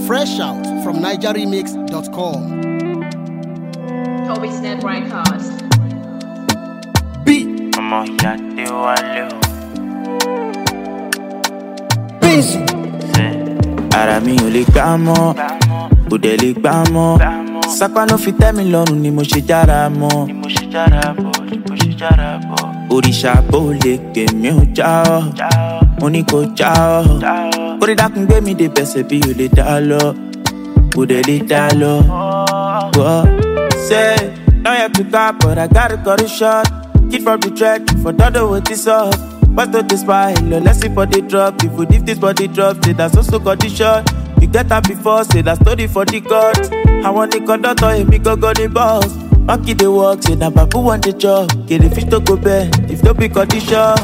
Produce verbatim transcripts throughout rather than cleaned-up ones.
Fresh out from niger remix dot com. Toby's Net Records. B. Ọmọ ìyá dé wálé o. Busy. Ara mi ò lè gbà mọ́, kò dẹ̀ lè gbà mọ́. Sápá ló fi tẹ́ mi lọ́rùn ni mo ṣe jára mọ́. Ni mo ṣe jára bọ̀, ni mo ṣe jára bọ̀. Òrìṣà bó lè pè mí ò já ọ́, mo ní kò já ọ́. Kórè dákun gbé mi dé bẹ̀sẹ̀ bí o lè dá lọ, kò dẹ̀ lè dá lọ. Say, now you have to cut, but I gotta cut it short. Kid from the track, for Dodo with this up. What's not this spy? Let's see for the drop. If we leave this body drop, say that's also condition. You get that before, say that story for the court. I want the conductor, if me go go the boss. Monkey the work, say that babu want the job. Get the fish to go bed, if no be condition.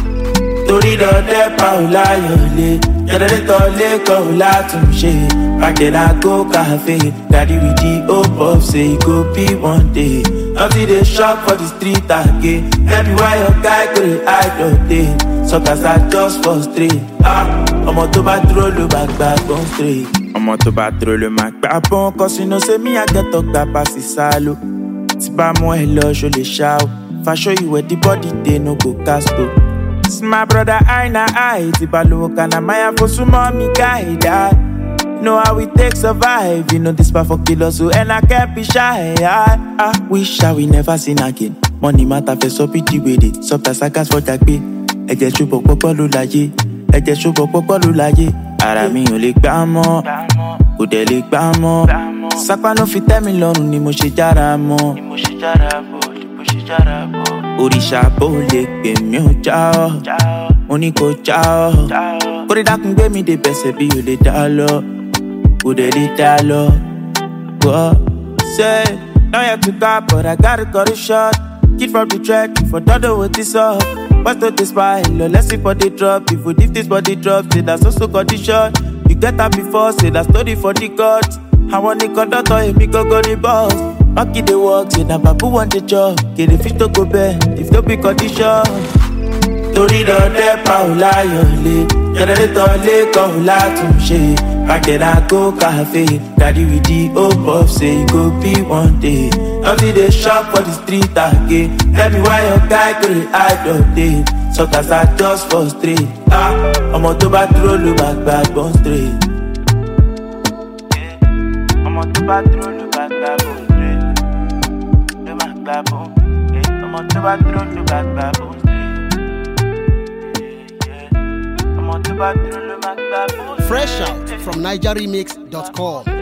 Tori do de paula yole, generator le ko la tumshe. Back then I go cafe, daddy with the hope of say it go be one day. Until they shop for the street again. Everywhere your guy could hide all day. Sometimes I just frustrate. Ah, I'm to bad throw the back back on straight. I'm to bad throw the back back on. Cause you know say me I get up that pass is salo. Tiba mo hello show the shout. If I show you where the body they no go cast up. It's my brother I na I. Tiba low kana maya for some mommy guy that. Know how we take survive. You know this part for killers so and I can't be shy. I, I wish I we never seen again. Money matter for so pity with it. Sometimes I gas for that pay. I just show pop lu laye. I just show pop lu laye. Ara mi ò lè gbà mọ́, kò dẹ̀ lè gbà mọ́. Sápá ló fi tẹ́ mi lọ́rùn ni mo ṣe jára mọ́. Ni mo ṣe jára bọ̀, ni mo ṣe jára bọ̀. Òrìṣà bó lè pè mí ò já ọ́, mo ní kò já ọ́. Kórè dákun gbé mi dé bẹ̀sẹ̀ bí o lè dá lọ. Would it dollar? What? Say, now you have to cut, but I gotta cut it short. Kid from the track, for Dodo with this up. What's not this spy? Let's see for the drop. If we leave this body drop, say that's also condition. You get that before, say that story for the court. I want the conductor, if me go go the boss. Monkey the work, say that babu want the job. Get the fish to go bed, if no be condition. Tori do de paula yole, generator le ko la tumshe. Back then I go cafe, daddy with the hope of say it go be one day. Until they shop for the street again. Tell me why your guy could hide all day. Sometimes I just frustrate. Ah, I'm on to bad throw the back back on straight. I'm on to bad throw the back back on straight. The back back on. I'm on to bad throw the back back on straight. I'm on to bad throw the back back on. Fresh out from niger remix dot com.